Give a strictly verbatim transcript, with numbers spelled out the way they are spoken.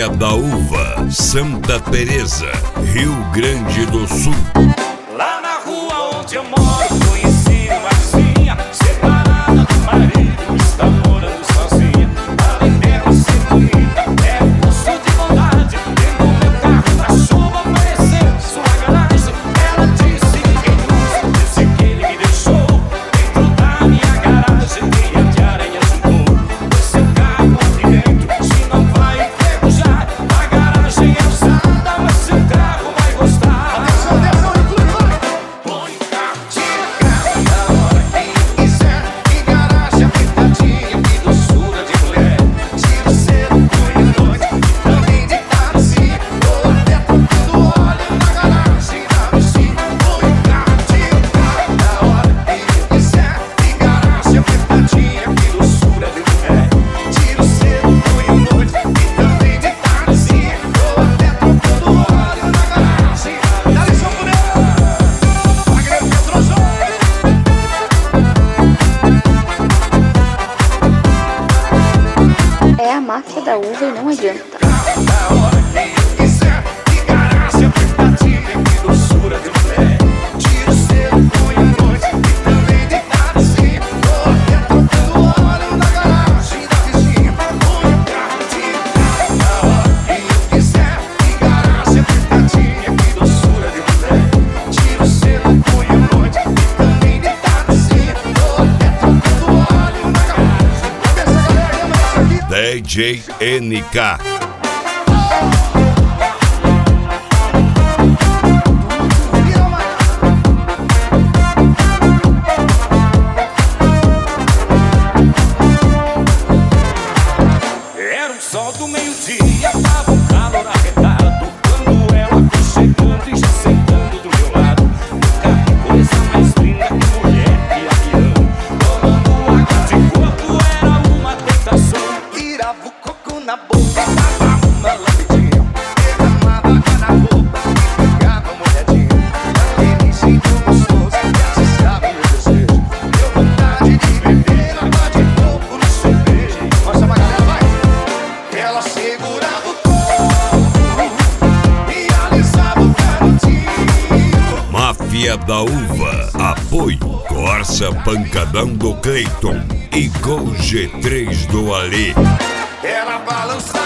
Máfia da Uva, Santa Teresa, Rio Grande do Sul. Lá na rua onde eu moro, conheci uma vizinha separada do marido, está morando sozinha. Além dela ser bonita, é um poço de bondade. Pegou meu carro pra chuva, apareceu sua garagem. Ela disse que usa, disse que ele me deixou dentro da minha garagem. Teia de aranha juntou o seu carro aqui dentro. Se não vai enferrujar, a garagem é usada, mas seu carro vai gostar. Atenção, atenção, põe o carro, tira o carro na hora que quiser. Que garagem apertadinha, que doçura de mulher. Tira o cedo, põe a noite, também de tardezinha. Ou até trocando óleo na garagem da vizinha. Põe o carro, tira o carro na hora que quiser. Que garagem apertadinha, que doçura de mulher. Tira o cedo, põe a noite, também de tardezinha. Ou até trocando óleo na garagem. Dá lição por ela. É a máfia da uva e não adianta. Na hora que quiser, que garagem apertadinha, que doçura de mulher. Tira o cedo, põe a noite, e também de tardezinha. Ou até trocando óleo na garagem da vizinha. Põe o carro, tira o carro na hora que quiser. Que garagem apertadinha, que doçura de mulher. Tira o cedo, põe a noite, e também de tardezinha. Ou até trocando óleo na garagem. Vamos ver essa galera, lembra disso aqui? D J N K. Era um sol do meio-dia, tava um calor arretado. Quando ela foi chegando e já sentando do meu lado. Nunca vi coisa mais linda que mulher e avião. Tomando água de coco era uma tentação. Tirava o coco na boca, dava uma lambidinha. Derramava água na roupa e ficava molhadinha. Aquele jeito gostoso que atiçava meu desejo. Deu vontade de beber água de coco no sorvete. Mostra pra galera, vai! Ela segurava o coco e alisava o garotinho. Máfia da Uva, apoio Corsa Pancadão do Cleiton e Gol G três do Ali. Ela balançava